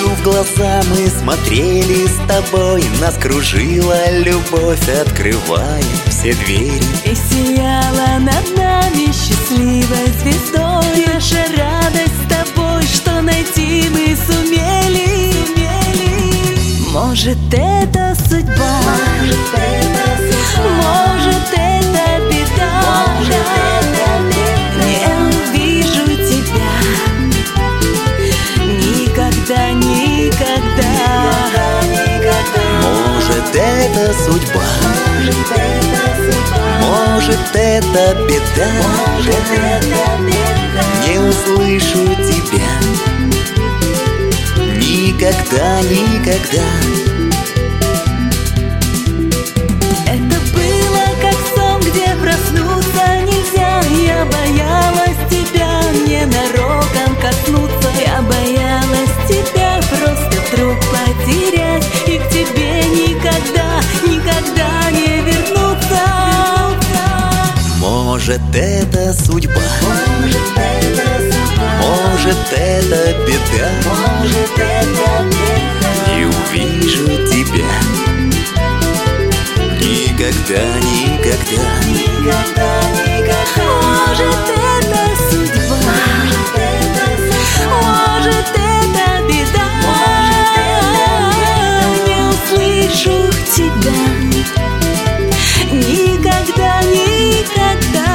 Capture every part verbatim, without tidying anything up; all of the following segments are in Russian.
Ночью в глаза мы смотрели с тобой, нас кружила любовь, открывая все двери. И сияла над нами счастливой звездой наша радость с тобой, что найти мы сумели. Может, это судьба, может, это судьба, может, это беда, может, это беда. Не увижу тебя никогда, никогда, никогда. Может, это судьба, может, это судьба, может, это беда, может, это беда. Не услышу тебя никогда, никогда. Это было как сон, где проснуться нельзя. Я боялась тебя ненароком коснуться. Я боялась тебя просто вдруг потерять и к тебе никогда, никогда не вернуться. Может, это судьба, Может, это судьба, может, это беда, может, это беда. Не увижу тебя никогда, никогда. Никогда, никогда. Может, это судьба, может, это судьба, может, это беда, может, это беда. Не услышу тебя никогда, никогда.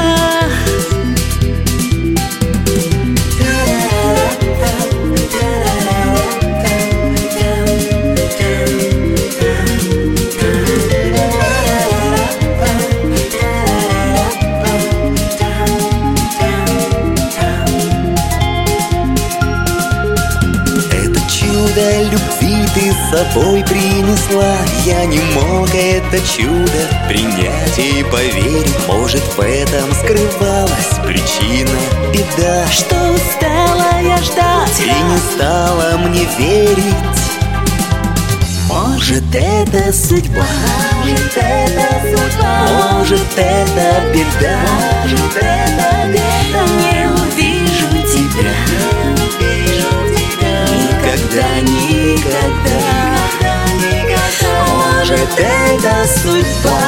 Любви ты с собой принесла. Я не мог это чудо принять и поверить. Может, в этом скрывалась причина, беда, Что устала я ждать и не стала мне верить. Может, это судьба, может, это судьба, может, это беда, может, это беда. Не увижу тебя, не увижу тебя никогда, никогда, никогда. Может, это судьба,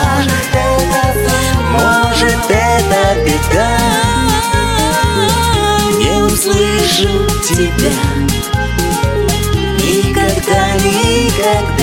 может, это беда. Не услышу тебя никогда, никогда.